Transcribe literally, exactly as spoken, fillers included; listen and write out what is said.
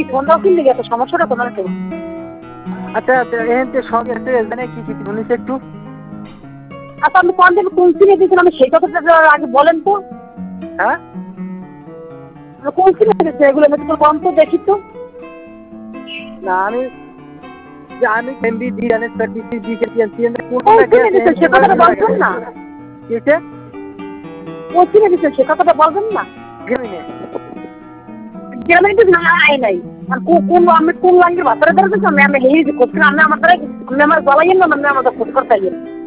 Phone দাও কিনলে গেছে সমস্যাটা তোমার তো। আচ্ছা এতে সঙ্গে এখানে কি কি বলিস একটু। আচ্ছা আপনি কোন দিন কোন সিনে দিয়েছেন আমি সেই কথাটা আগে বলেন তো। হ্যাঁ কোন সিনে দিয়েছে এগুলো আমি তো কম তো দেখি তো। না আমি আমি এমবি জি জানেন সার্ভিস জি কে কোন সিনে দিয়েছেন সে কথাটা বলবেন না। কিসে কোন সিনে দিয়েছেন সে কথাটা বলবেন না। গেমিনে গেমিনে তো না আই নাই আর কোন আমি কোন লাইনের বাতারে ধরেছেন আমি আমি হেই যে কোশ্চেন আমি আমার দ্বারা আমি আমার গলাইয়েন না মানে আমাদের খোঁজ করতে